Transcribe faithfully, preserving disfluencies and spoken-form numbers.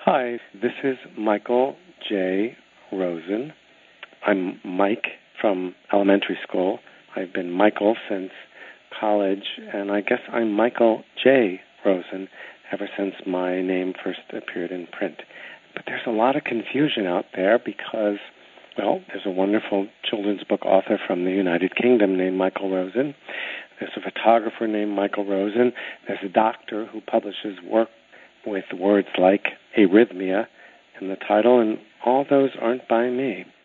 Hi, this is Michael J. Rosen. I'm Mike from elementary school. I've been Michael since college, and I guess I'm Michael J. Rosen ever since my name first appeared in print. But there's a lot of confusion out there because, well, there's a wonderful children's book author from the United Kingdom named Michael Rosen. There's a photographer named Michael Rosen. There's a doctor who publishes work with words like arrhythmia in the title, and all those aren't by me.